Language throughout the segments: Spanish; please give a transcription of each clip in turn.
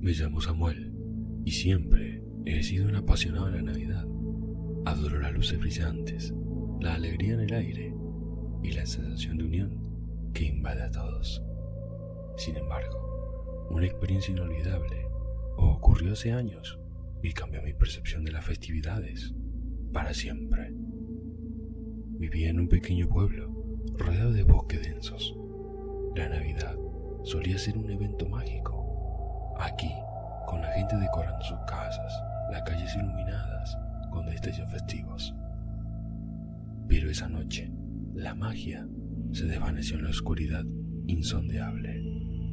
Me llamo Samuel y siempre he sido un apasionado de la Navidad. Adoro las luces brillantes, la alegría en el aire y la sensación de unión que invade a todos. Sin embargo, una experiencia inolvidable ocurrió hace años y cambió mi percepción de las festividades para siempre. Vivía en un pequeño pueblo rodeado de bosques densos. La Navidad solía ser un evento mágico. Aquí, con la gente decorando sus casas, las calles iluminadas con destellos festivos. Pero esa noche, la magia se desvaneció en la oscuridad insondeable.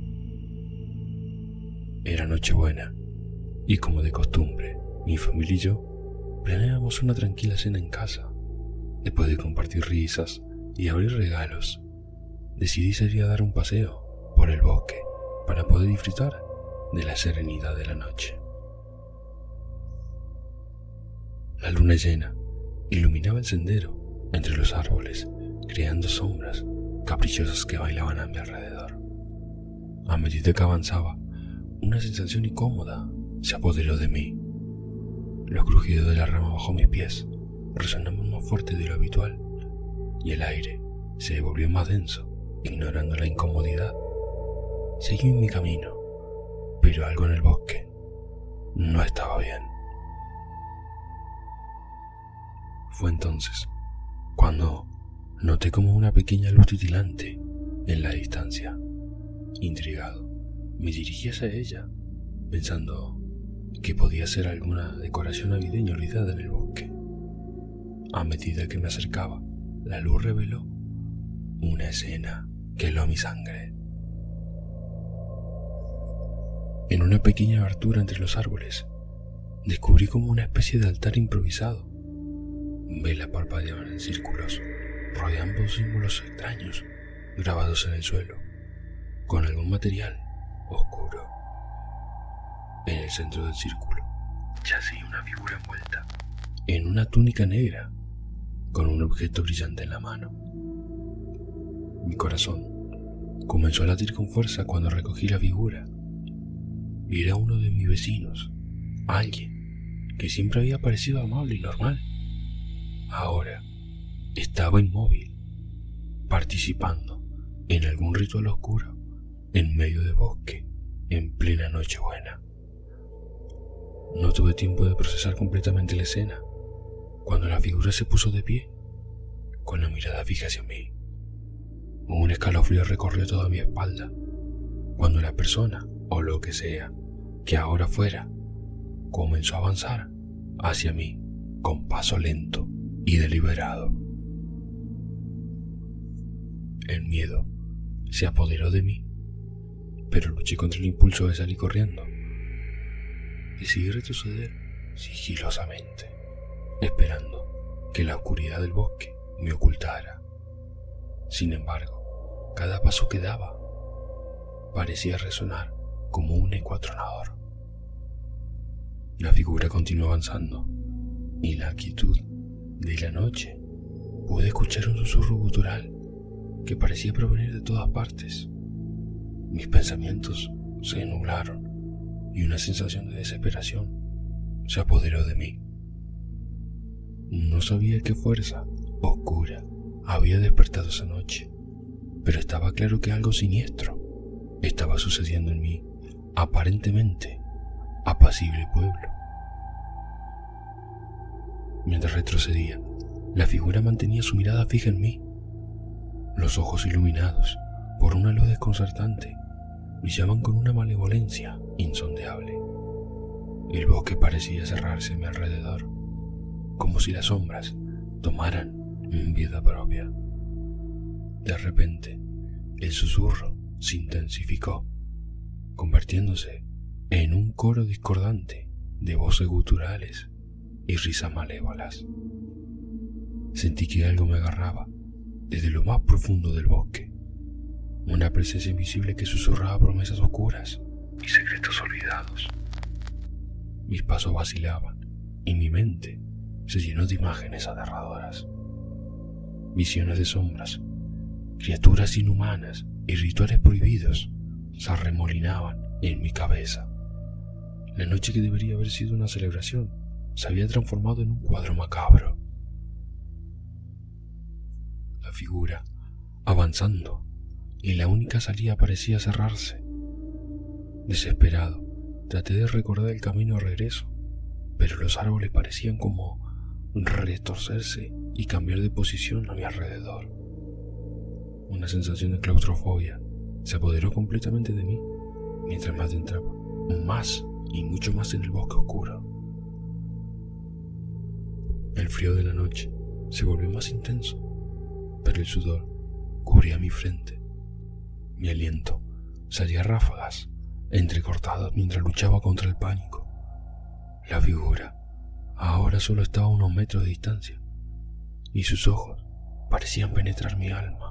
Era Nochebuena, y como de costumbre, mi familia y yo planeábamos una tranquila cena en casa. Después de compartir risas y abrir regalos, decidí salir a dar un paseo por el bosque para poder disfrutar de la serenidad de la noche. La luna llena iluminaba el sendero entre los árboles, creando sombras caprichosas que bailaban a mi alrededor. A medida que avanzaba, una sensación incómoda se apoderó de mí. Los crujidos de la rama bajo mis pies resonaban más fuerte de lo habitual y el aire se volvió más denso, ignorando la incomodidad. Seguí mi camino, pero algo en el bosque no estaba bien. Fue entonces cuando noté como una pequeña luz titilante en la distancia. Intrigado, me dirigí hacia ella, pensando que podía ser alguna decoración navideña olvidada en el bosque. A medida que me acercaba, la luz reveló una escena que heló mi sangre. En una pequeña abertura entre los árboles, descubrí como una especie de altar improvisado. Velas parpadeaban en círculos, rodeando símbolos extraños grabados en el suelo, con algún material oscuro. En el centro del círculo yacía una figura envuelta en una túnica negra, con un objeto brillante en la mano. Mi corazón comenzó a latir con fuerza cuando recogí la figura. Era uno de mis vecinos, alguien que siempre había parecido amable y normal. Ahora estaba inmóvil, participando en algún ritual oscuro en medio del bosque en plena Nochebuena. No tuve tiempo de procesar completamente la escena cuando la figura se puso de pie, con la mirada fija hacia mí. Un escalofrío recorrió toda mi espalda cuando la persona, o lo que sea que ahora fuera, comenzó a avanzar hacia mí con paso lento y deliberado. El miedo se apoderó de mí, pero luché contra el impulso de salir corriendo. Decidí retroceder sigilosamente, esperando que la oscuridad del bosque me ocultara. Sin embargo, cada paso que daba parecía resonar como un eco atronador. La figura continuó avanzando, y en la quietud de la noche pude escuchar un susurro gutural que parecía provenir de todas partes. Mis pensamientos se nublaron y una sensación de desesperación se apoderó de mí. No sabía qué fuerza oscura había despertado esa noche, pero estaba claro que algo siniestro estaba sucediendo en mi aparentemente apacible pueblo. Mientras retrocedía, la figura mantenía su mirada fija en mí. Los ojos iluminados por una luz desconcertante brillaban con una malevolencia insondeable. El bosque parecía cerrarse a mi alrededor, como si las sombras tomaran vida propia. De repente, el susurro se intensificó, convirtiéndose en un coro discordante de voces guturales y risas malévolas. Sentí que algo me agarraba desde lo más profundo del bosque, una presencia invisible que susurraba promesas oscuras y secretos olvidados. Mis pasos vacilaban y mi mente se llenó de imágenes aterradoras. Visiones de sombras, criaturas inhumanas y rituales prohibidos se arremolinaban en mi cabeza. La noche que debería haber sido una celebración se había transformado en un cuadro macabro. La figura, avanzando, y la única salida parecía cerrarse. Desesperado, traté de recordar el camino de regreso, pero los árboles parecían como retorcerse y cambiar de posición a mi alrededor. Una sensación de claustrofobia se apoderó completamente de mí mientras me adentraba más y mucho más en el bosque oscuro. El frío de la noche se volvió más intenso, pero el sudor cubría mi frente. Mi aliento salía a ráfagas, entrecortadas mientras luchaba contra el pánico. La figura ahora solo estaba a unos metros de distancia, y sus ojos parecían penetrar mi alma.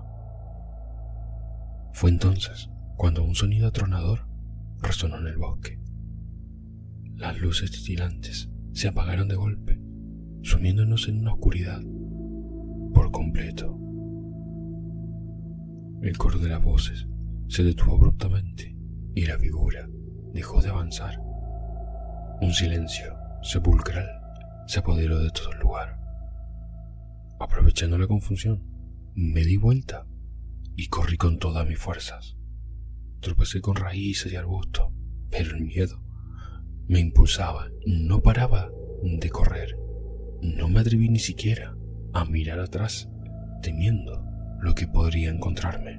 Fue entonces cuando un sonido atronador resonó en el bosque. Las luces titilantes se apagaron de golpe, sumiéndonos en una oscuridad por completo. El coro de las voces se detuvo abruptamente y la figura dejó de avanzar. Un silencio sepulcral se apoderó de todo el lugar. Aprovechando la confusión, me di vuelta y corrí con todas mis fuerzas. Tropecé con raíces y arbustos, pero el miedo me impulsaba, no paraba de correr. No me atreví ni siquiera a mirar atrás, temiendo lo que podría encontrarme.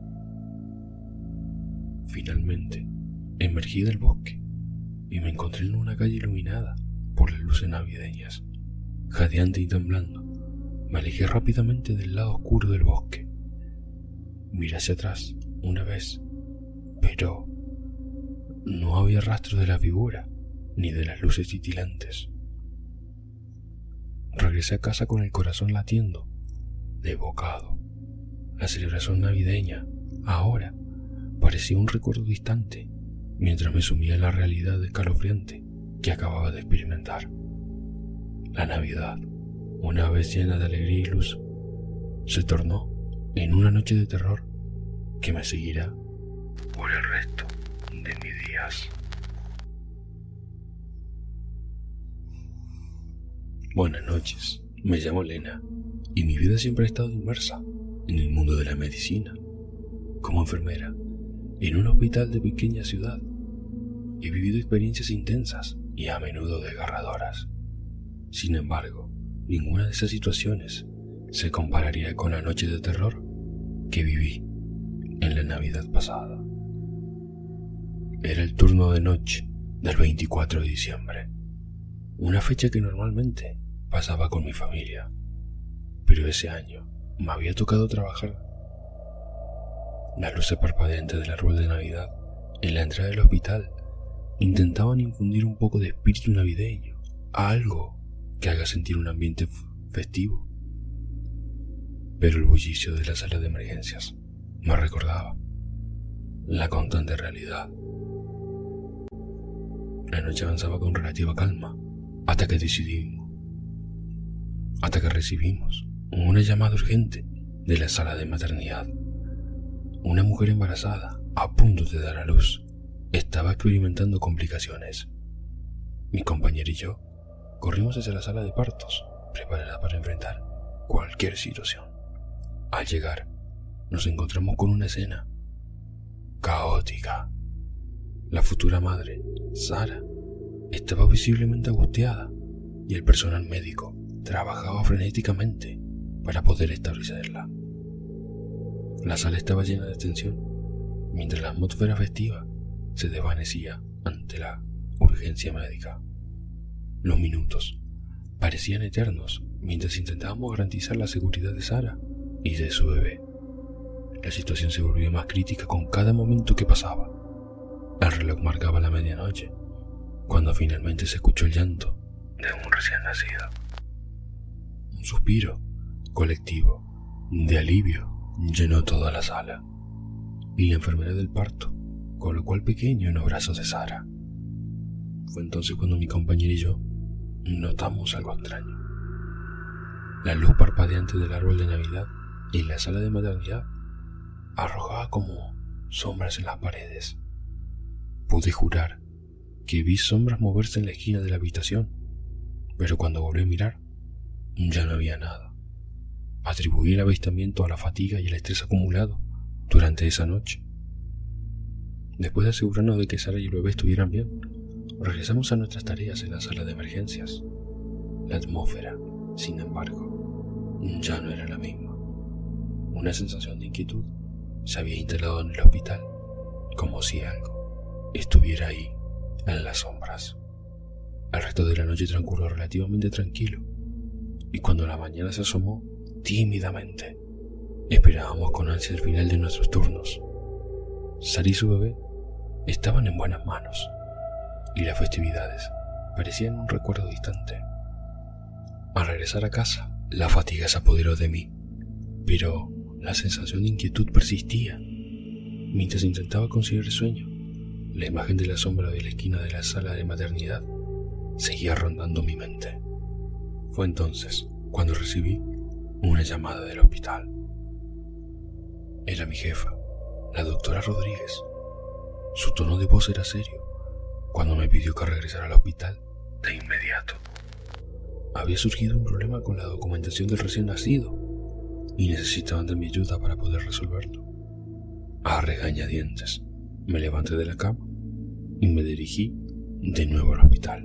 Finalmente, emergí del bosque y me encontré en una calle iluminada por las luces navideñas. Jadeante y temblando, me alejé rápidamente del lado oscuro del bosque. Miré hacia atrás una vez, pero no había rastro de la figura ni de las luces titilantes. Regresé a casa con el corazón latiendo, devocado. La celebración navideña, ahora, parecía un recuerdo distante, mientras me sumía en la realidad escalofriante que acababa de experimentar. La Navidad, una vez llena de alegría y luz, se tornó en una noche de terror que me seguirá por el resto de mis días. Buenas noches, me llamo Lena y mi vida siempre ha estado inmersa en el mundo de la medicina. Como enfermera, en un hospital de pequeña ciudad, he vivido experiencias intensas y a menudo desgarradoras. Sin embargo, ninguna de esas situaciones se compararía con la noche de terror que viví en la Navidad pasada. Era el turno de noche del 24 de diciembre, una fecha que normalmente pasaba con mi familia, pero ese año me había tocado trabajar. Las luces parpadeantes del árbol de Navidad en la entrada del hospital intentaban infundir un poco de espíritu navideño, algo que haga sentir un ambiente festivo. Pero el bullicio de la sala de emergencias me recordaba la constante realidad. La noche avanzaba con relativa calma hasta que recibimos una llamada urgente de la sala de maternidad. Una mujer embarazada, a punto de dar a luz, estaba experimentando complicaciones. Mi compañero y yo corrimos hacia la sala de partos, preparada para enfrentar cualquier situación. Al llegar, nos encontramos con una escena caótica. La futura madre, Sara, estaba visiblemente angustiada y el personal médico trabajaba frenéticamente para poder establecerla. La sala estaba llena de tensión, mientras la atmósfera festiva se desvanecía ante la urgencia médica. Los minutos parecían eternos mientras intentábamos garantizar la seguridad de Sara y de su bebé. La situación se volvía más crítica con cada momento que pasaba. El reloj marcaba la medianoche, cuando finalmente se escuchó el llanto de un recién nacido. Un suspiro colectivo de alivio llenó toda la sala, y la enfermera del parto colocó al pequeño en los brazos de Sara. Fue entonces cuando mi compañera y yo notamos algo extraño. La luz parpadeante del árbol de Navidad en la sala de maternidad arrojaba como sombras en las paredes. Pude jurar que vi sombras moverse en la esquina de la habitación, pero cuando volví a mirar, ya no había nada. Atribuí el avistamiento a la fatiga y el estrés acumulado durante esa noche. Después de asegurarnos de que Sara y el bebé estuvieran bien, regresamos a nuestras tareas en la sala de emergencias. La atmósfera, sin embargo, ya no era la misma. Una sensación de inquietud se había instalado en el hospital, como si algo estuviera ahí, en las sombras. El resto de la noche transcurrió relativamente tranquilo, y cuando la mañana se asomó, tímidamente, esperábamos con ansia el final de nuestros turnos. Sara y su bebé estaban en buenas manos, y las festividades parecían un recuerdo distante. Al regresar a casa, la fatiga se apoderó de mí, pero la sensación de inquietud persistía. Mientras intentaba conciliar el sueño, la imagen de la sombra de la esquina de la sala de maternidad seguía rondando mi mente. Fue entonces cuando recibí una llamada del hospital. Era mi jefa, la doctora Rodríguez. Su tono de voz era serio cuando me pidió que regresara al hospital de inmediato. Había surgido un problema con la documentación del recién nacido y necesitaban de mi ayuda para poder resolverlo. A regañadientes, me levanté de la cama y me dirigí de nuevo al hospital.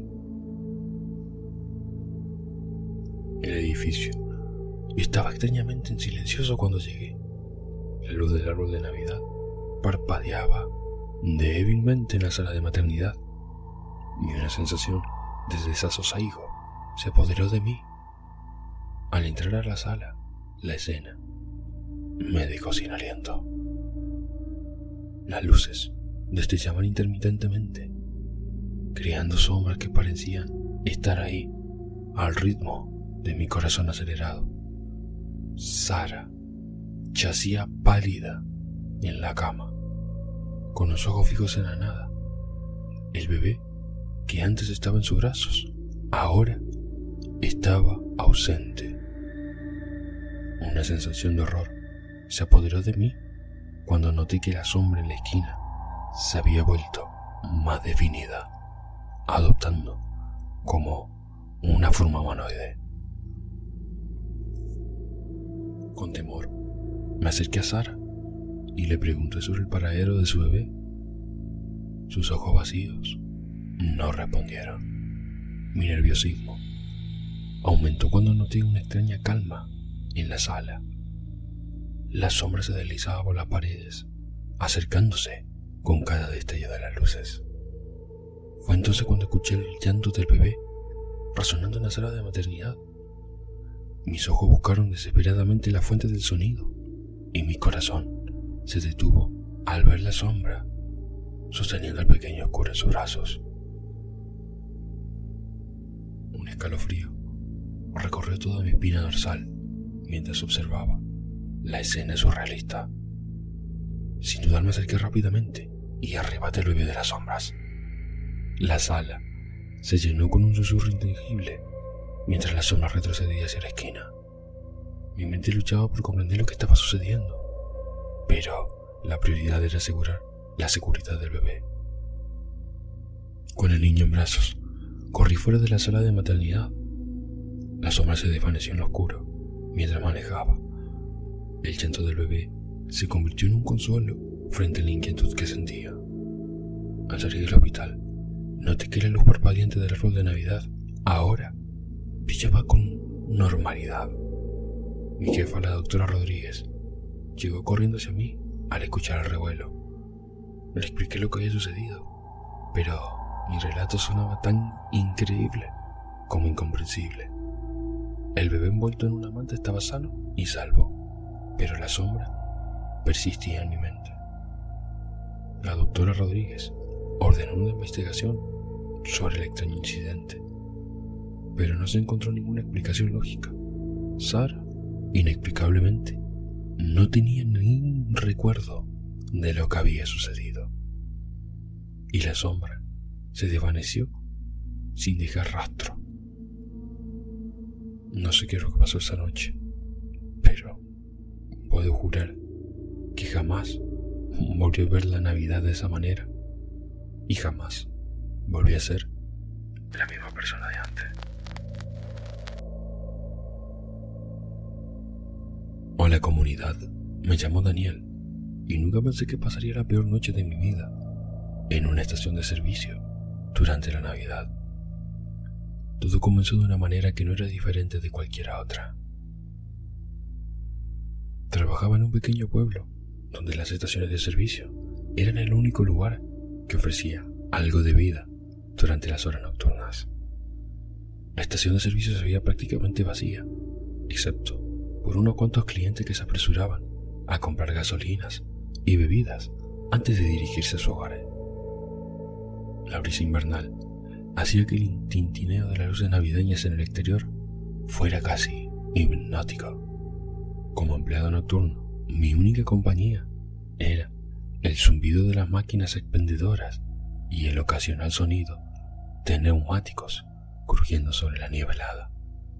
El edificio estaba extrañamente silencioso cuando llegué. La luz del árbol de Navidad parpadeaba débilmente en la sala de maternidad y una sensación de desasosiego se apoderó de mí. Al entrar a la sala, la escena me dejó sin aliento. Las luces destellaban intermitentemente, creando sombras que parecían estar ahí al ritmo de mi corazón acelerado. Sara yacía pálida en la cama, con los ojos fijos en la nada. El bebé, que antes estaba en sus brazos, ahora estaba ausente. Una sensación de horror se apoderó de mí cuando noté que la sombra en la esquina se había vuelto más definida, adoptando como una forma humanoide. Con temor, me acerqué a Sara y le pregunté sobre el paradero de su bebé. Sus ojos vacíos no respondieron. Mi nerviosismo aumentó cuando noté una extraña calma en la sala. La sombra se deslizaba por las paredes, acercándose con cada destello de las luces. Fue entonces cuando escuché el llanto del bebé resonando en la sala de maternidad. Mis ojos buscaron desesperadamente la fuente del sonido y mi corazón se detuvo al ver la sombra sosteniendo al pequeño oscuro en sus brazos. Un escalofrío recorrió toda mi espina dorsal mientras observaba la escena surrealista. Sin dudar me acerqué rápidamente y arrebaté el bebé de las sombras. La sala se llenó con un susurro intangible mientras la sombra retrocedía hacia la esquina. Mi mente luchaba por comprender lo que estaba sucediendo, pero la prioridad era asegurar la seguridad del bebé. Con el niño en brazos, corrí fuera de la sala de maternidad. La sombra se desvaneció en lo oscuro mientras manejaba. El llanto del bebé se convirtió en un consuelo frente a la inquietud que sentía. Al salir del hospital, noté que la luz parpadeante del árbol de Navidad ahora brillaba con normalidad. Mi jefa, la doctora Rodríguez, llegó corriendo hacia mí al escuchar el revuelo. Le expliqué lo que había sucedido, pero mi relato sonaba tan increíble como incomprensible. El bebé envuelto en una manta estaba sano y salvo, pero la sombra persistía en mi mente. La doctora Rodríguez ordenó una investigación sobre el extraño incidente, pero no se encontró ninguna explicación lógica. Sara, inexplicablemente, no tenía ningún recuerdo de lo que había sucedido, y la sombra se desvaneció sin dejar rastro. No sé qué es lo que pasó esa noche, pero puedo jurar que jamás volví a ver la Navidad de esa manera y jamás volví a ser la misma persona de antes. Hola comunidad, me llamo Daniel y nunca pensé que pasaría la peor noche de mi vida en una estación de servicio durante la Navidad. Todo comenzó de una manera que no era diferente de cualquier otra. Trabajaba en un pequeño pueblo donde las estaciones de servicio eran el único lugar que ofrecía algo de vida durante las horas nocturnas. La estación de servicio se veía prácticamente vacía, excepto por unos cuantos clientes que se apresuraban a comprar gasolinas y bebidas antes de dirigirse a su hogar. La brisa invernal hacía que el tintineo de las luces navideñas en el exterior fuera casi hipnótico. Como empleado nocturno, mi única compañía era el zumbido de las máquinas expendedoras y el ocasional sonido de neumáticos crujiendo sobre la nieve helada.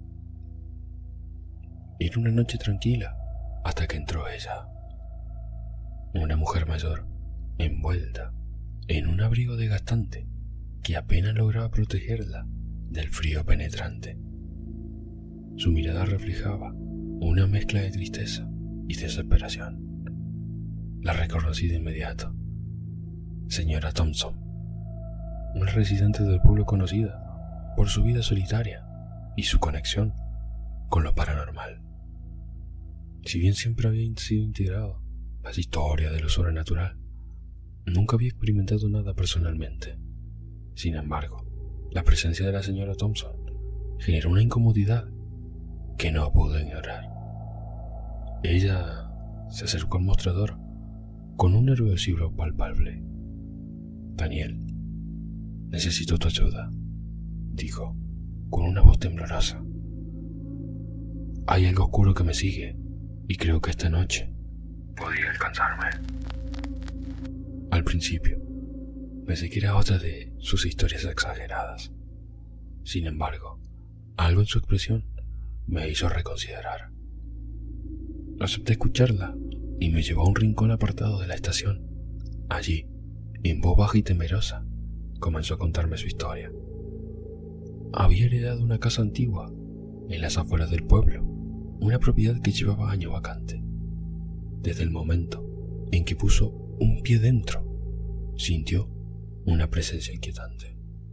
Era una noche tranquila hasta que entró ella, una mujer mayor, envuelta en un abrigo desgastante que apenas lograba protegerla del frío penetrante. Su mirada reflejaba una mezcla de tristeza y desesperación. La reconocí de inmediato. Señora Thompson, una residente del pueblo conocida por su vida solitaria y su conexión con lo paranormal. Si bien siempre había sido integrado a las historias de lo sobrenatural, nunca había experimentado nada personalmente. Sin embargo, la presencia de la señora Thompson generó una incomodidad que no pude ignorar. Ella se acercó al mostrador con un nerviosismo palpable. Daniel, necesito tu ayuda, dijo con una voz temblorosa. Hay algo oscuro que me sigue y creo que esta noche podría alcanzarme. Al principio, pensé que era otra de sus historias exageradas. Sin embargo, algo en su expresión me hizo reconsiderar. Acepté escucharla y me llevó a un rincón apartado de la estación. Allí, en voz baja y temerosa, comenzó a contarme su historia. Había heredado una casa antigua en las afueras del pueblo, una propiedad que llevaba años vacante. Desde el momento en que puso un pie dentro, sintió una presencia inquietante.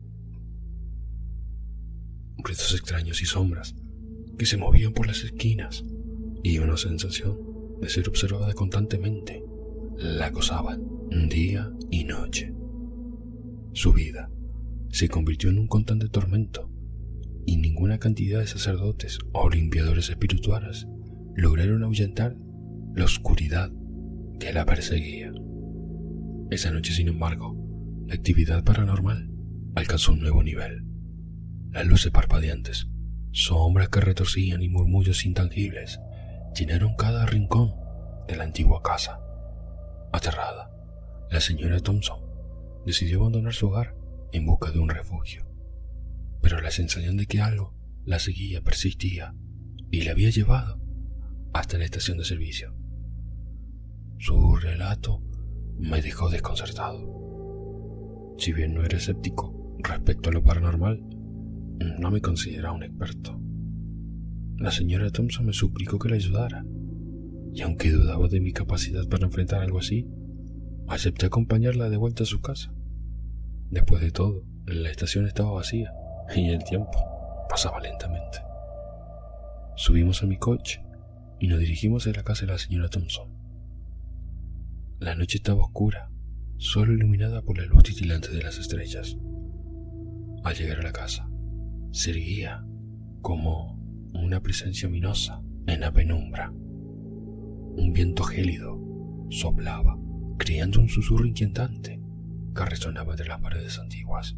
Ruidos extraños y sombras que se movían por las esquinas y una sensación de ser observada constantemente la acosaban día y noche. Su vida se convirtió en un constante tormento y ninguna cantidad de sacerdotes o limpiadores espirituales lograron ahuyentar la oscuridad que la perseguía. Esa noche, sin embargo, la actividad paranormal alcanzó un nuevo nivel. Las luces parpadeantes, sombras que retorcían y murmullos intangibles llenaron cada rincón de la antigua casa. Aterrada, la señora Thompson decidió abandonar su hogar en busca de un refugio, pero la sensación de que algo la seguía persistía y la había llevado hasta la estación de servicio. Su relato me dejó desconcertado. Si bien no era escéptico respecto a lo paranormal, no me consideraba un experto. La señora Thompson me suplicó que la ayudara, y aunque dudaba de mi capacidad para enfrentar algo así, acepté acompañarla de vuelta a su casa. Después de todo, la estación estaba vacía y el tiempo pasaba lentamente. Subimos a mi coche y nos dirigimos a la casa de la señora Thompson. La noche estaba oscura, solo iluminada por la luz titilante de las estrellas. Al llegar a la casa, se erguía como una presencia ominosa en la penumbra. Un viento gélido soplaba, creando un susurro inquietante que resonaba entre las paredes antiguas.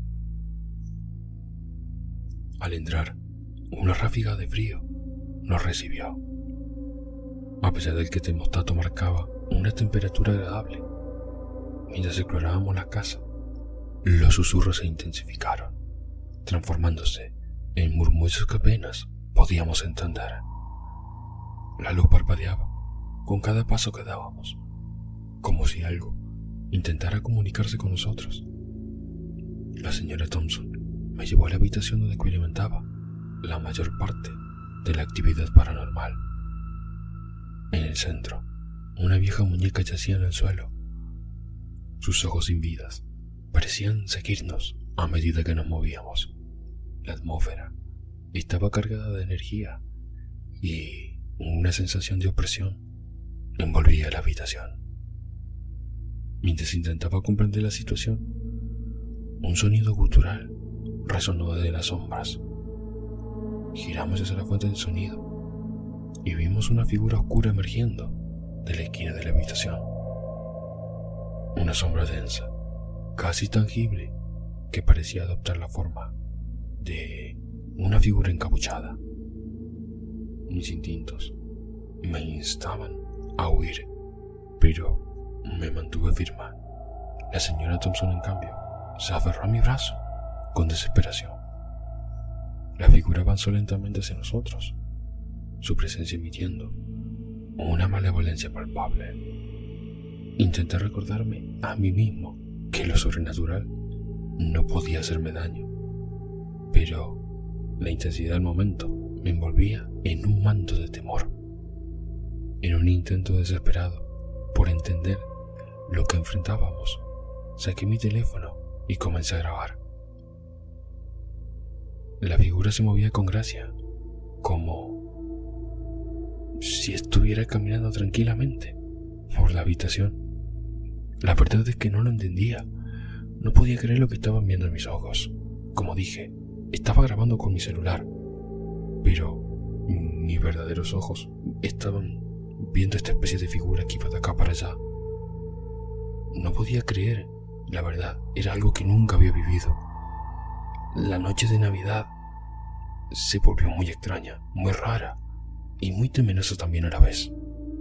Al entrar, una ráfaga de frío nos recibió. A pesar del que el termostato marcaba una temperatura agradable, mientras explorábamos la casa, los susurros se intensificaron, transformándose en murmullos que apenas podíamos entender. La luz parpadeaba con cada paso que dábamos, como si algo intentara comunicarse con nosotros. La señora Thompson me llevó a la habitación donde experimentaba la mayor parte de la actividad paranormal. En el centro, una vieja muñeca yacía en el suelo. Sus ojos sin vidas parecían seguirnos a medida que nos movíamos. La atmósfera estaba cargada de energía y una sensación de opresión envolvía la habitación. Mientras intentaba comprender la situación, un sonido gutural resonó desde las sombras. Giramos hacia la fuente del sonido y vimos una figura oscura emergiendo de la esquina de la habitación. Una sombra densa, casi tangible, que parecía adoptar la forma de una figura encapuchada. Mis instintos me instaban a huir, pero me mantuve firme. La señora Thompson, en cambio, se aferró a mi brazo con desesperación. La figura avanzó lentamente hacia nosotros, su presencia emitiendo una malevolencia palpable. Intenté recordarme a mí mismo que lo sobrenatural no podía hacerme daño, pero la intensidad del momento me envolvía en un manto de temor. En un intento desesperado por entender lo que enfrentábamos, saqué mi teléfono y comencé a grabar. La figura se movía con gracia, como si estuviera caminando tranquilamente por la habitación. La verdad es que no lo entendía. No podía creer lo que estaban viendo en mis ojos. Como dije, estaba grabando con mi celular, pero mis verdaderos ojos estaban viendo esta especie de figura que iba de acá para allá. No podía creer, la verdad, era algo que nunca había vivido. La noche de Navidad se volvió muy extraña, muy rara y muy temerosa también a la vez.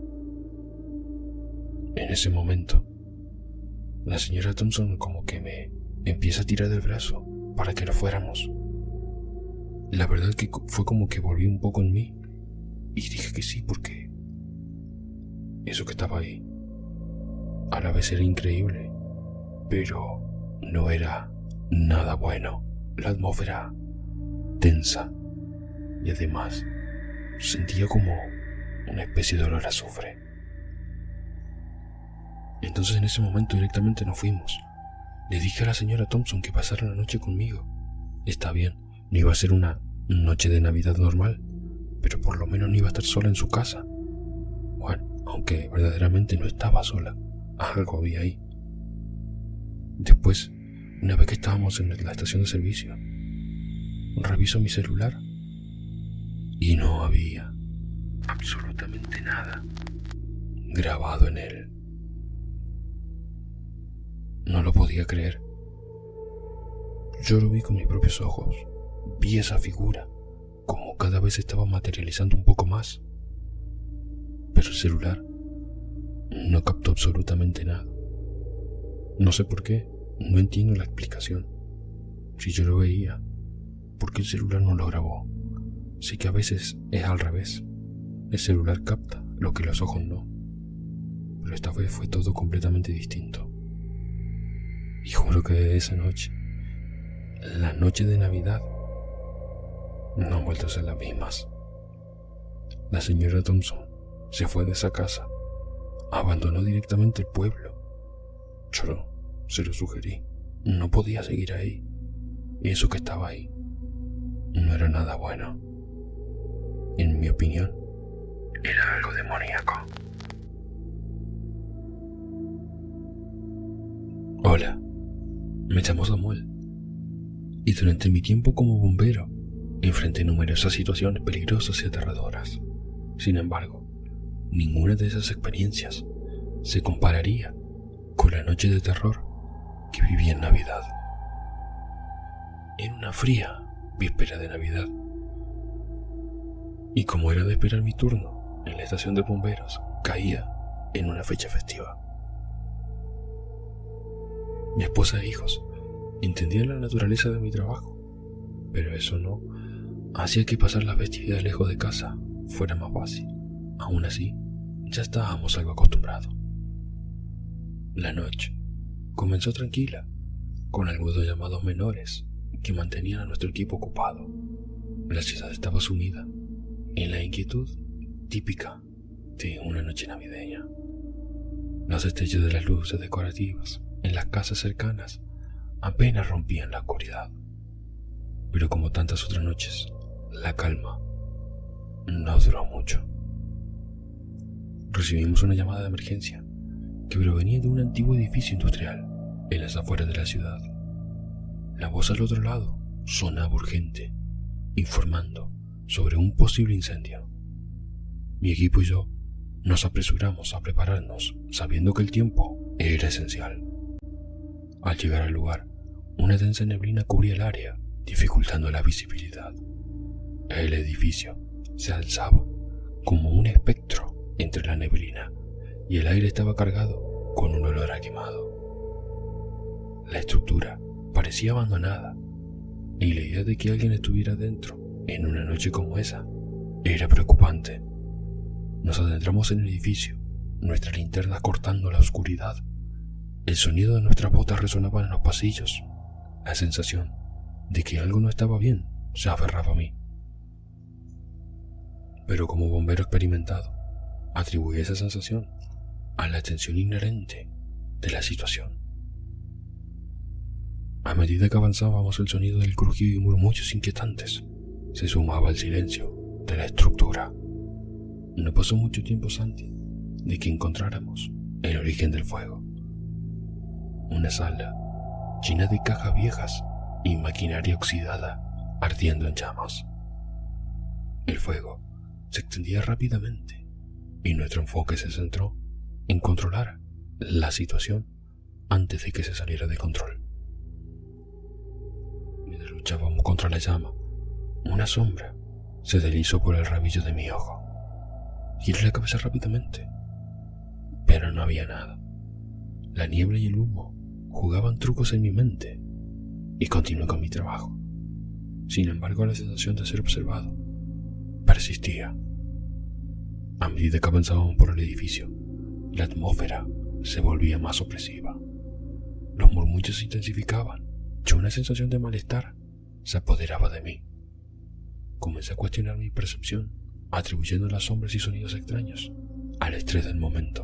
En ese momento, la señora Thompson como que me empieza a tirar del brazo para que nos fuéramos. La verdad que fue como que volví un poco en mí y dije que sí, porque eso que estaba ahí a la vez era increíble, pero no era nada bueno. La atmósfera tensa y además sentía como una especie de olor a azufre. Entonces en ese momento directamente nos fuimos. Le dije a la señora Thompson que pasara la noche conmigo. Está bien, no iba a ser una noche de Navidad normal, pero por lo menos no iba a estar sola en su casa. Bueno, aunque verdaderamente no estaba sola, algo había ahí. Después, una vez que estábamos en la estación de servicio, reviso mi celular y no había absolutamente nada grabado en él. No lo podía creer. Yo lo vi con mis propios ojos. Vi esa figura, como cada vez se estaba materializando un poco más. Pero el celular no captó absolutamente nada. No sé por qué, no entiendo la explicación. Si yo lo veía, ¿por qué el celular no lo grabó? Sé que a veces es al revés. El celular capta lo que los ojos no. Pero esta vez fue todo completamente distinto. Y juro que desde esa noche, la noche de Navidad, no han vuelto a ser las mismas. La señora Thompson se fue de esa casa, abandonó directamente el pueblo. Yo se lo sugerí, no podía seguir ahí, y eso que estaba ahí no era nada bueno. En mi opinión, era algo demoníaco. Hola, me llamo Samuel, y durante mi tiempo como bombero enfrenté numerosas situaciones peligrosas y aterradoras. Sin embargo, ninguna de esas experiencias se compararía con la noche de terror que viví en Navidad. Era una fría víspera de Navidad, y como era de esperar mi turno en la estación de bomberos, caía en una fecha festiva. Mi esposa e hijos entendían la naturaleza de mi trabajo, pero eso no hacía que pasar las festividades lejos de casa fuera más fácil. Aún así, ya estábamos algo acostumbrados. La noche comenzó tranquila, con algunos llamados menores que mantenían a nuestro equipo ocupado. La ciudad estaba sumida en la inquietud típica de una noche navideña. Los destellos de las luces decorativas en las casas cercanas apenas rompían la oscuridad. Pero como tantas otras noches, la calma no duró mucho. Recibimos una llamada de emergencia que provenía de un antiguo edificio industrial en las afueras de la ciudad. La voz al otro lado sonaba urgente, informando sobre un posible incendio. Mi equipo y yo nos apresuramos a prepararnos, sabiendo que el tiempo era esencial. Al llegar al lugar, una densa neblina cubría el área, dificultando la visibilidad. El edificio se alzaba como un espectro entre la neblina y el aire estaba cargado con un olor a quemado. La estructura parecía abandonada y la idea de que alguien estuviera dentro en una noche como esa era preocupante. Nos adentramos en el edificio, nuestras linternas cortando la oscuridad. El sonido de nuestras botas resonaba en los pasillos. La sensación de que algo no estaba bien se aferraba a mí. Pero como bombero experimentado, atribuí esa sensación a la tensión inherente de la situación. A medida que avanzábamos, el sonido del crujido y murmullos inquietantes se sumaba al silencio de la estructura. No pasó mucho tiempo, Santi, de que encontráramos el origen del fuego. Una sala llena de cajas viejas y maquinaria oxidada ardiendo en llamas. El fuego se extendía rápidamente y nuestro enfoque se centró en controlar la situación antes de que se saliera de control. Mientras luchábamos contra la llama, una sombra se deslizó por el rabillo de mi ojo. Giré la cabeza rápidamente, pero no había nada. La niebla y el humo jugaban trucos en mi mente y continué con mi trabajo. Sin embargo, la sensación de ser observado persistía. A medida que avanzábamos por el edificio, la atmósfera se volvía más opresiva. Los murmullos se intensificaban y una sensación de malestar se apoderaba de mí. Comencé a cuestionar mi percepción, atribuyendo las sombras y sonidos extraños al estrés del momento.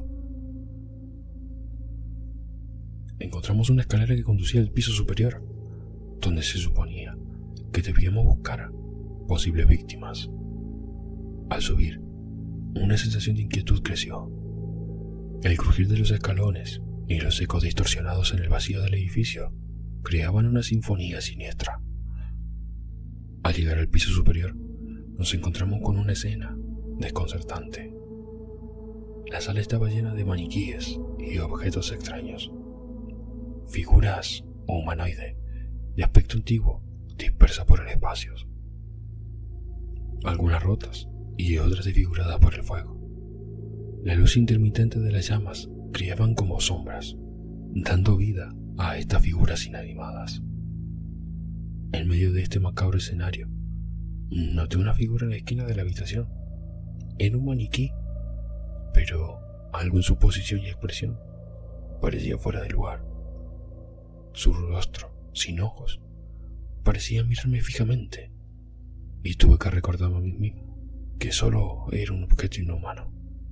Encontramos una escalera que conducía al piso superior, donde se suponía que debíamos buscar posibles víctimas. Al subir, una sensación de inquietud creció. El crujir de los escalones y los ecos distorsionados en el vacío del edificio creaban una sinfonía siniestra. Al llegar al piso superior, nos encontramos con una escena desconcertante. La sala estaba llena de maniquíes y objetos extraños. Figuras humanoides de aspecto antiguo dispersas por el espacio. Algunas rotas y otras desfiguradas por el fuego. La luz intermitente de las llamas criaban como sombras, dando vida a estas figuras inanimadas. En medio de este macabro escenario, noté una figura en la esquina de la habitación. Era un maniquí, pero algo en su posición y expresión parecía fuera de lugar. Su rostro, sin ojos, parecía mirarme fijamente, y tuve que recordarme a mí mismo que solo era un objeto inhumano.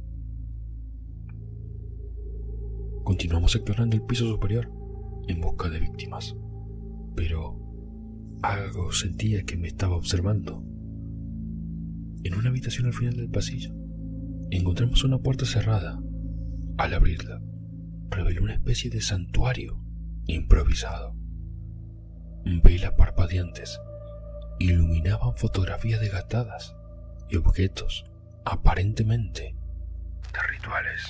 Continuamos explorando el piso superior en busca de víctimas, pero algo sentía que me estaba observando. En una habitación al final del pasillo encontramos una puerta cerrada. Al abrirla, reveló una especie de santuario improvisado. Velas parpadeantes iluminaban fotografías desgastadas y objetos aparentemente de rituales.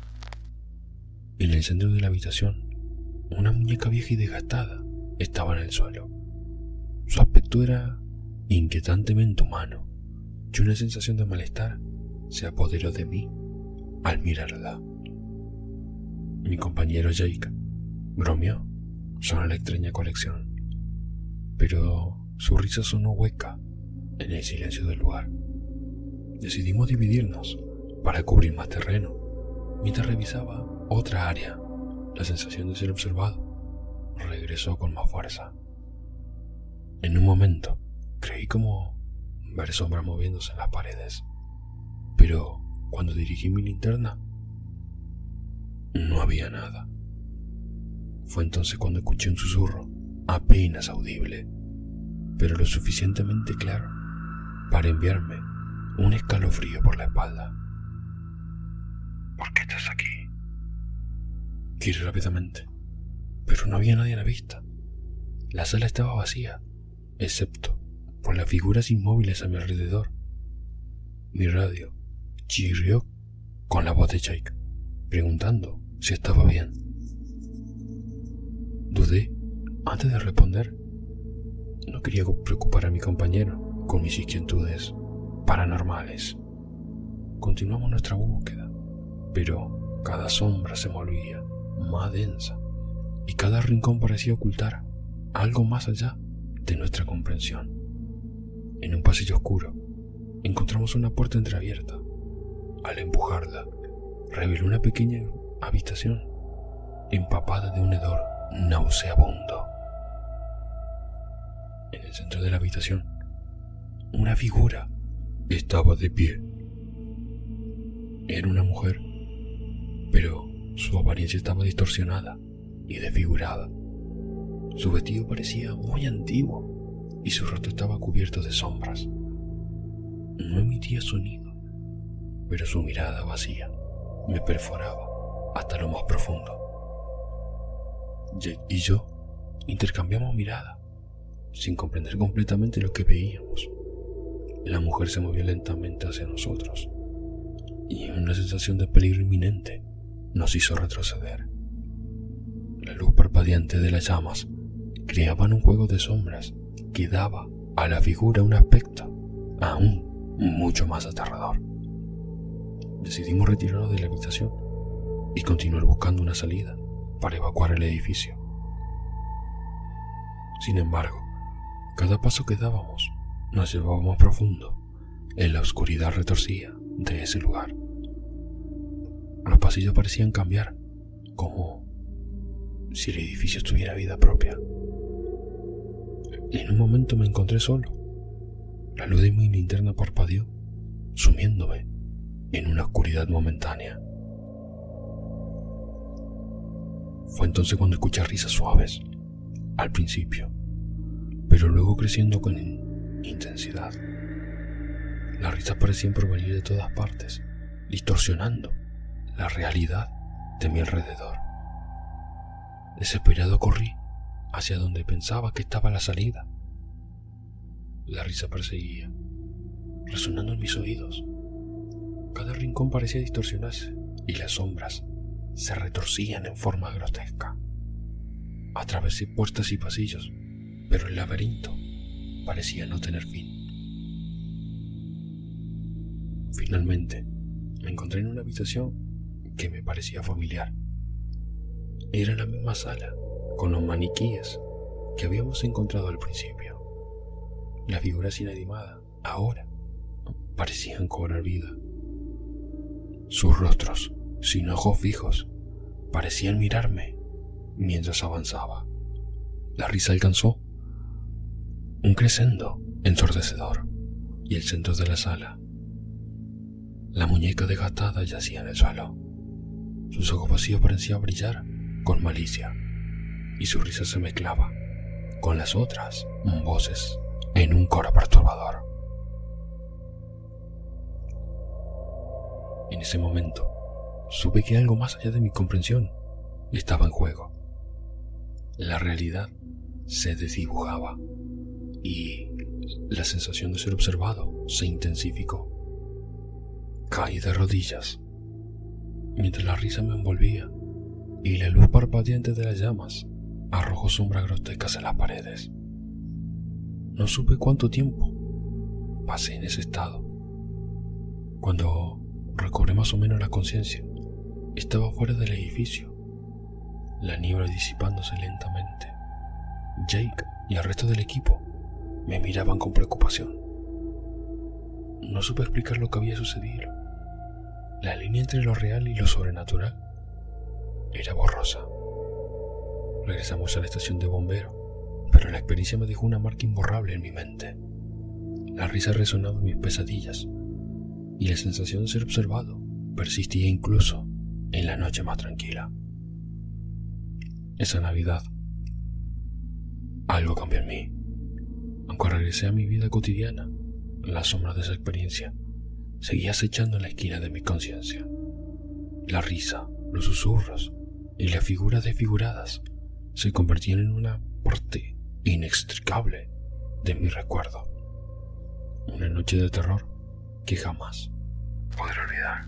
En el centro de la habitación, una muñeca vieja y desgastada estaba en el suelo. Su aspecto era inquietantemente humano y una sensación de malestar se apoderó de mí al mirarla. Mi compañero Jake bromeó sobre la extraña colección, pero su risa sonó hueca en el silencio del lugar. Decidimos dividirnos para cubrir más terreno. Mientras revisaba otra área, la sensación de ser observado regresó con más fuerza. En un momento creí como ver sombras moviéndose en las paredes, pero cuando dirigí mi linterna no había nada. Fue entonces cuando escuché un susurro apenas audible, pero lo suficientemente claro para enviarme un escalofrío por la espalda. ¿Por qué estás aquí? Giré rápidamente, pero no había nadie a la vista. La sala estaba vacía, excepto por las figuras inmóviles a mi alrededor. Mi radio chirrió con la voz de Jake, preguntando si estaba bien. Dudé antes de responder. No quería preocupar a mi compañero con mis inquietudes paranormales. Continuamos nuestra búsqueda, pero cada sombra se volvía más densa y cada rincón parecía ocultar algo más allá de nuestra comprensión. En un pasillo oscuro encontramos una puerta entreabierta. Al empujarla, reveló una pequeña habitación empapada de un hedor nauseabundo. En el centro de la habitación, una figura estaba de pie. Era una mujer, pero su apariencia estaba distorsionada y desfigurada. Su vestido parecía muy antiguo y su rostro estaba cubierto de sombras. No emitía sonido, pero su mirada vacía me perforaba hasta lo más profundo. Jake y yo intercambiamos mirada, sin comprender completamente lo que veíamos. La mujer se movió lentamente hacia nosotros y una sensación de peligro inminente nos hizo retroceder. La luz parpadeante de las llamas creaban un juego de sombras que daba a la figura un aspecto aún mucho más aterrador. Decidimos retirarnos de la habitación y continuar buscando una salida para evacuar el edificio. Sin embargo, cada paso que dábamos nos llevaba más profundo en la oscuridad retorcida de ese lugar. Los pasillos parecían cambiar, como si el edificio tuviera vida propia. En un momento me encontré solo. La luz de mi linterna parpadeó, sumiéndome en una oscuridad momentánea. Fue entonces cuando escuché risas suaves, al principio, pero luego creciendo con intensidad. Las risas parecían provenir de todas partes, distorsionando la realidad de mi alrededor. Desesperado corrí hacia donde pensaba que estaba la salida. La risa perseguía, resonando en mis oídos. Cada rincón parecía distorsionarse y las sombras se retorcían en forma grotesca. Atravesé puertas y pasillos, pero el laberinto parecía no tener fin. Finalmente, me encontré en una habitación que me parecía familiar. Era la misma sala, con los maniquíes que habíamos encontrado al principio. Las figuras inanimadas, ahora, parecían cobrar vida. Sus rostros, sin ojos fijos, parecían mirarme mientras avanzaba. La risa alcanzó un crescendo ensordecedor y el centro de la sala. La muñeca desgastada yacía en el suelo. Sus ojos vacíos parecían brillar con malicia y su risa se mezclaba con las otras voces en un coro perturbador. En ese momento supe que algo más allá de mi comprensión estaba en juego. La realidad se desdibujaba y la sensación de ser observado se intensificó. Caí de rodillas mientras la risa me envolvía y la luz parpadeante de las llamas arrojó sombras grotescas en las paredes. No supe cuánto tiempo pasé en ese estado. Cuando recobré más o menos la conciencia, estaba fuera del edificio, la niebla disipándose lentamente. Jake y el resto del equipo me miraban con preocupación. No supe explicar lo que había sucedido. La línea entre lo real y lo sobrenatural era borrosa. Regresamos a la estación de bomberos, pero la experiencia me dejó una marca imborrable en mi mente. La risa resonaba en mis pesadillas y la sensación de ser observado persistía incluso en la noche más tranquila. Esa Navidad, algo cambió en mí. Aunque regresé a mi vida cotidiana, la sombra de esa experiencia seguía acechando en la esquina de mi conciencia. La risa, los susurros y las figuras desfiguradas se convertían en una parte inextricable de mi recuerdo. Una noche de terror que jamás podré olvidar.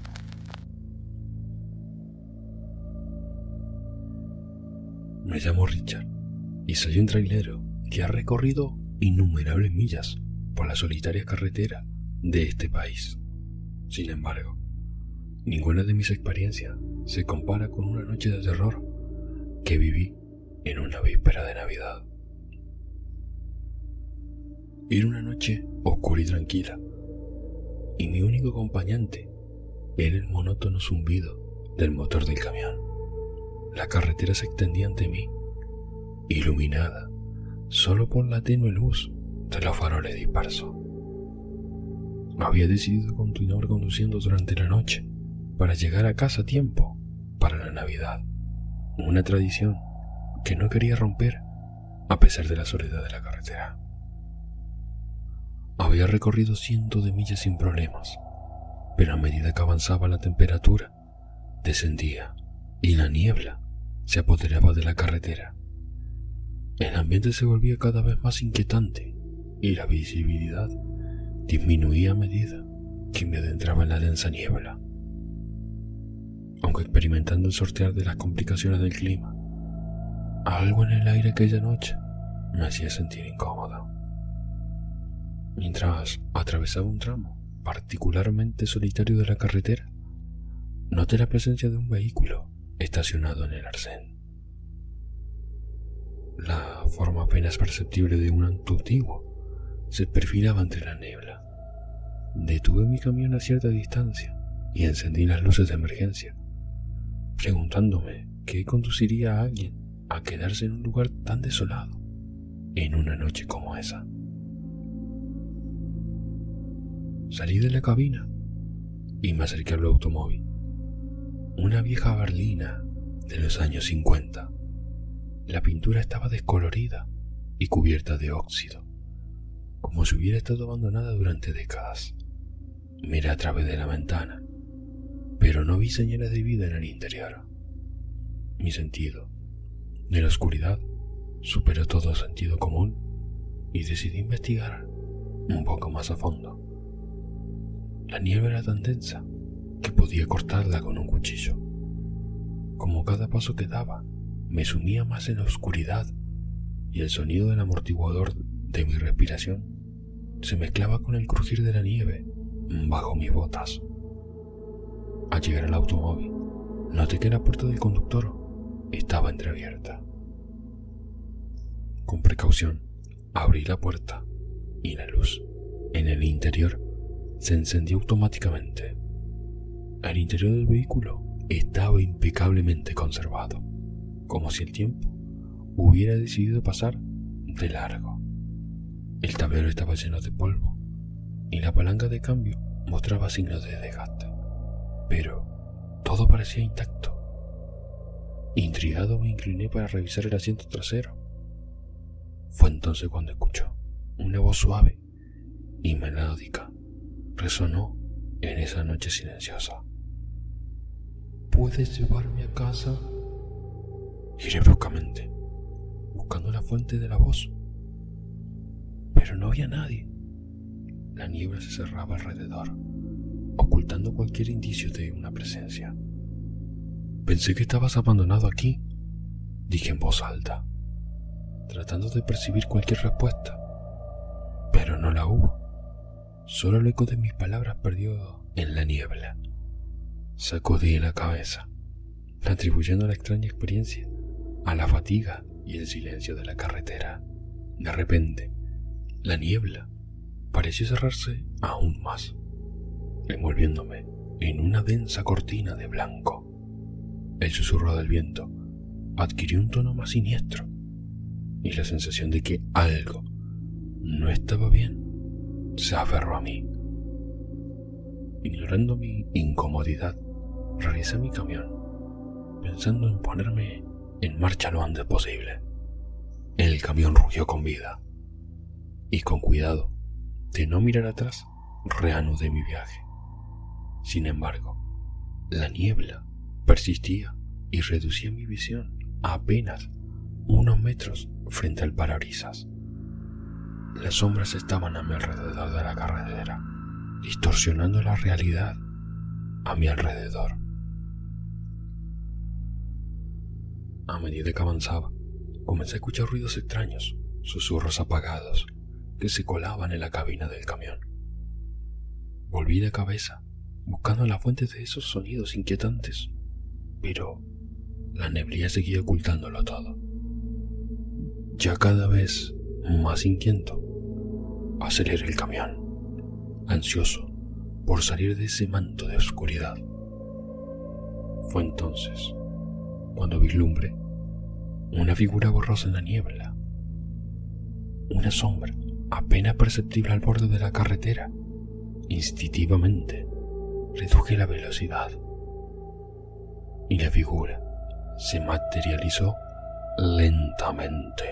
Me llamo Richard y soy un trailero que ha recorrido innumerables millas por la solitaria carretera de este país. Sin embargo, ninguna de mis experiencias se compara con una noche de terror que viví en una víspera de Navidad. Era una noche oscura y tranquila, y mi único acompañante era el monótono zumbido del motor del camión. La carretera se extendía ante mí, iluminada solo por la tenue luz de los faroles dispersos. Había decidido continuar conduciendo durante la noche para llegar a casa a tiempo para la Navidad, una tradición que no quería romper a pesar de la soledad de la carretera. Había recorrido cientos de millas sin problemas, pero a medida que avanzaba la temperatura descendía y la niebla se apoderaba de la carretera. El ambiente se volvía cada vez más inquietante y la visibilidad disminuía a medida que me adentraba en la densa niebla. Aunque experimentando el sortear de las complicaciones del clima, algo en el aire aquella noche me hacía sentir incómodo. Mientras atravesaba un tramo particularmente solitario de la carretera, noté la presencia de un vehículo estacionado en el arcén. La forma apenas perceptible de un auto antiguo se perfilaba entre la niebla. Detuve mi camión a cierta distancia y encendí las luces de emergencia, preguntándome qué conduciría a alguien a quedarse en un lugar tan desolado en una noche como esa. Salí de la cabina y me acerqué al automóvil. Una vieja berlina de los años 50. La pintura estaba descolorida y cubierta de óxido, como si hubiera estado abandonada durante décadas. Miré a través de la ventana, pero no vi señales de vida en el interior. Mi sentido de la oscuridad superó todo sentido común y decidí investigar un poco más a fondo. La niebla era tan densa que podía cortarla con un cuchillo. Como cada paso que daba, me sumía más en la oscuridad y el sonido del amortiguador de mi respiración se mezclaba con el crujir de la nieve bajo mis botas. Al llegar al automóvil, noté que la puerta del conductor estaba entreabierta. Con precaución, abrí la puerta y la luz en el interior se encendió automáticamente. El interior del vehículo estaba impecablemente conservado, como si el tiempo hubiera decidido pasar de largo. El tablero estaba lleno de polvo y la palanca de cambio mostraba signos de desgaste, pero todo parecía intacto. Intrigado me incliné para revisar el asiento trasero. Fue entonces cuando escuchó una voz suave y melódica resonó en esa noche silenciosa. ¿Puedes llevarme a casa? Giré bruscamente, buscando la fuente de la voz, pero no había nadie. La niebla se cerraba alrededor, ocultando cualquier indicio de una presencia. Pensé que estabas abandonado aquí, dije en voz alta, tratando de percibir cualquier respuesta, pero no la hubo. Solo el eco de mis palabras perdió en la niebla. Sacudí la cabeza, atribuyendo la extraña experiencia a la fatiga y el silencio de la carretera. De repente, la niebla pareció cerrarse aún más, envolviéndome en una densa cortina de blanco. El susurro del viento adquirió un tono más siniestro y la sensación de que algo no estaba bien se aferró a mí. Ignorando mi incomodidad, regresé a mi camión, pensando en ponerme en marcha lo antes posible. El camión rugió con vida y con cuidado de no mirar atrás, reanudé mi viaje. Sin embargo, la niebla persistía y reducía mi visión a apenas unos metros frente al parabrisas. Las sombras estaban a mi alrededor de la carretera, distorsionando la realidad a mi alrededor. A medida que avanzaba, comencé a escuchar ruidos extraños, susurros apagados que se colaban en la cabina del camión. Volví la cabeza, buscando la fuente de esos sonidos inquietantes, pero la neblina seguía ocultándolo todo. Ya cada vez más inquieto, aceleré el camión, ansioso por salir de ese manto de oscuridad. Fue entonces cuando vislumbré una figura borrosa en la niebla, una sombra apenas perceptible al borde de la carretera. Instintivamente reduje la velocidad y la figura se materializó lentamente.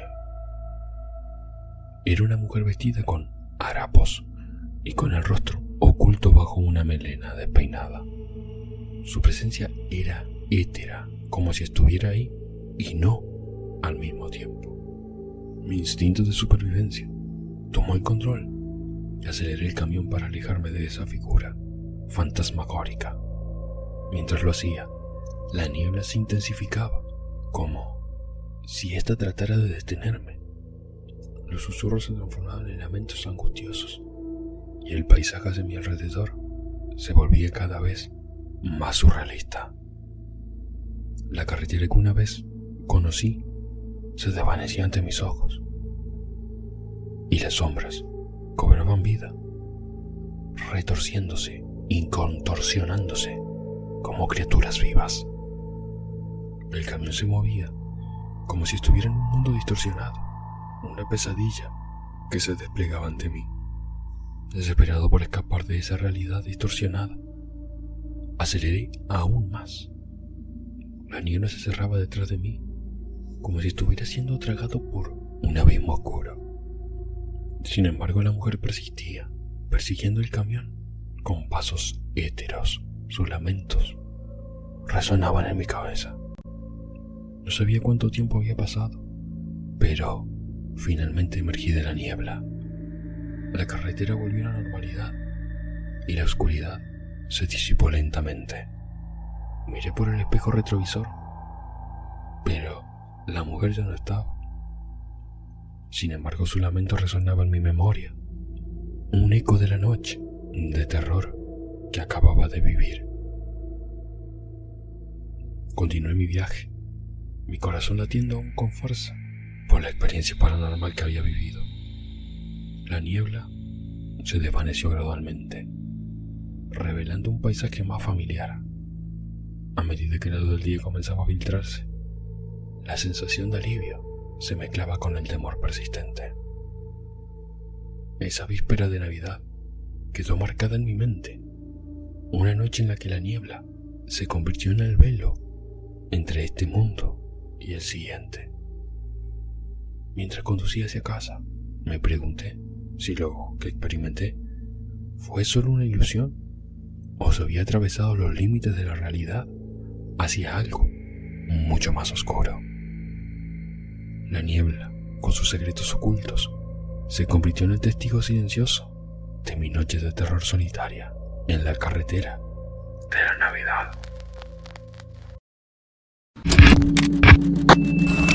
Era una mujer vestida con harapos y con el rostro oculto bajo una melena despeinada. Su presencia era étera, como si estuviera ahí y no al mismo tiempo. Mi instinto de supervivencia tomó el control y aceleré el camión para alejarme de esa figura fantasmagórica. Mientras lo hacía, la niebla se intensificaba, como si ésta tratara de detenerme. Los susurros se transformaban en lamentos angustiosos y el paisaje hacia mi alrededor se volvía cada vez más surrealista. La carretera que una vez conocí se desvanecía ante mis ojos y las sombras cobraban vida, retorciéndose y contorsionándose como criaturas vivas. El camión se movía como si estuviera en un mundo distorsionado, una pesadilla que se desplegaba ante mí. Desesperado por escapar de esa realidad distorsionada, aceleré aún más. La niebla se cerraba detrás de mí, como si estuviera siendo tragado por un abismo oscuro. Sin embargo, la mujer persistía, persiguiendo el camión con pasos éteros. Sus lamentos resonaban en mi cabeza. No sabía cuánto tiempo había pasado, pero finalmente emergí de la niebla. La carretera volvió a la normalidad y la oscuridad se disipó lentamente. Miré por el espejo retrovisor, pero la mujer ya no estaba. Sin embargo, su lamento resonaba en mi memoria, un eco de la noche de terror que acababa de vivir. Continué mi viaje, mi corazón latiendo aún con fuerza por la experiencia paranormal que había vivido. La niebla se desvaneció gradualmente, revelando un paisaje más familiar. A medida que la luz del día comenzaba a filtrarse, la sensación de alivio se mezclaba con el temor persistente. Esa víspera de Navidad quedó marcada en mi mente, una noche en la que la niebla se convirtió en el velo entre este mundo y el siguiente. Mientras conducía hacia casa, me pregunté si lo que experimenté fue solo una ilusión o se había atravesado los límites de la realidad hacia algo mucho más oscuro. La niebla, con sus secretos ocultos, se convirtió en el testigo silencioso de mi noche de terror solitaria en la carretera de la Navidad.